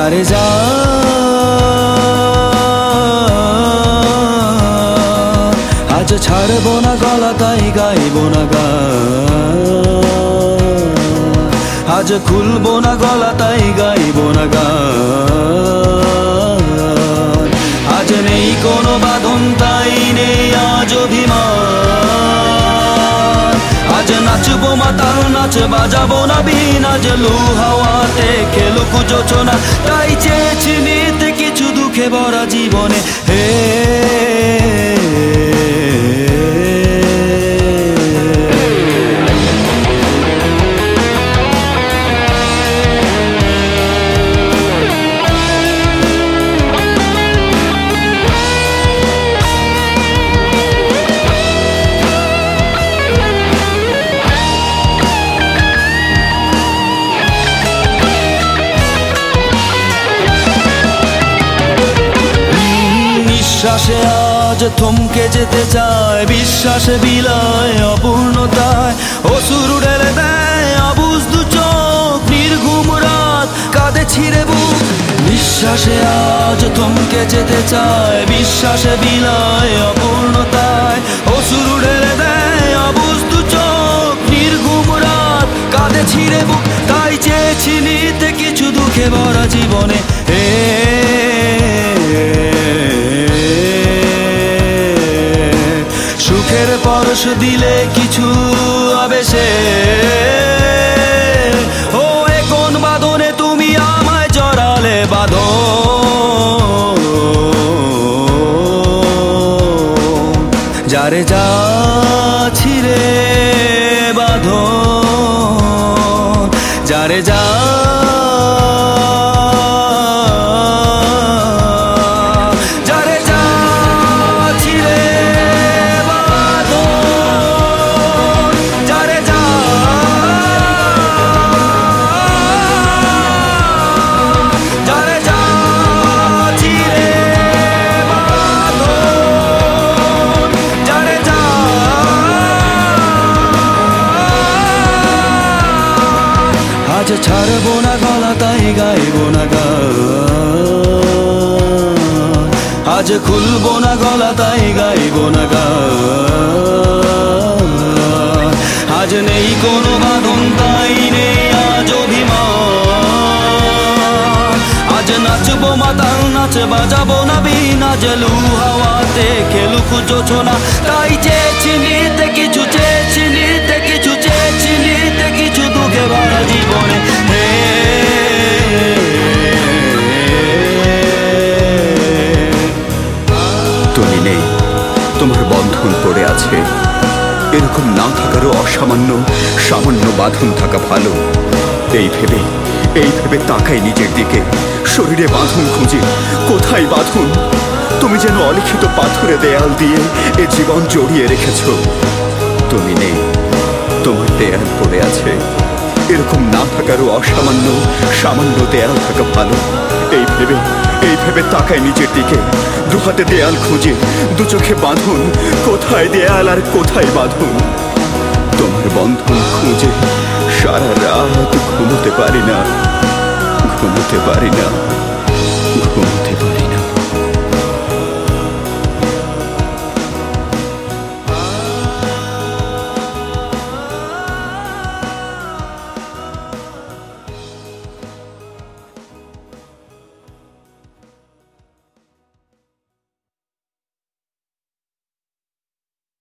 যারে যা আজ ছাড়বো না গলা তাই গাইবো না গান, আজ খুলবো না গলা তাই গাইবো না গান। আজ নেই কোনো বাঁধন তাই নেই আজ অভিমান, আজ নাচবো মাতাল নাচ বাজাবো না বিন, আজ লু হাওয়াতে খেলুক যোচনা তাই চেয়েছি নিতে কিছু দুঃখে ভরা জীবনে। হে বিশ্বাসে আজ থমকে যেতে চায়, বিশ্বাসে বিলায় অপূর্ণতায়, অসুর ঢেলে দেয় অবুঝ দু চোখ, নির্ঘুম রাত কাঁদে ছিঁড়ে বুক। বিশ্বাসে আজ থমকে যেতে চায়, বিশ্বাসে বিলায় অপূর্ণতায়, অসুর ঢেলে দেয় অবুঝ দু চোখ, নির্ঘুম রাত কাঁদে ছিঁড়ে বুক। তাই চেয়েছি নিতে কিছু দুঃখে ভরা জীবনে। সুখের পরশ দিলে কিছু আবেশে, ও এ কোন বাঁধনে তুমি আমায় জড়ালে বাঁধন, যারে যা ছিঁড়ে বাঁধন, যারে যা আজ ছাড়বো না গলা তাই গাইবো না গান, আজ খুলবো না গলা তাই গাইবো না গান। আজ নেই কোনো বাঁধন তাই নেই আজ অভিমান, আজ নাচবো মাতাল নাচ বাজাবো না বিন, আজ লু হাওয়াতে খেলুক যোচনা তাই চেয়েছি নিতে কিছু, চেয়েছি নিতে কিছু, চেয়েছি নিতে কিছু দুঃখে ভরা জীবনে। তুমি নেই, তোমার বন্ধন পড়ে আছে, এরকম না থাকারও অসামান্য সামান্য বাঁধন থাকা ভালো। এই ভেবে তাকাই নিজের দিকে, শরীরে বাঁধন খুঁজে কোথায় বাঁধন। তুমি যেন অলিখিত পাথরে দেয়াল দিয়ে এ জীবন জড়িয়ে রেখেছ। তুমি নেই, তোমার দেয়াল পড়ে আছে, এরকম না থাকারও অসামান্য সামান্য দেয়াল থাকা ভালো। এই ভেবে তাকাই নিজের দিকে, দু হাতে দেয়াল খুঁজে, দু চোখে বাঁধন, কোথায় দেয়াল আর কোথায় বাঁধন। তোমার বন্ধন খুঁজে সারা রাত ঘুমোতে পারি না।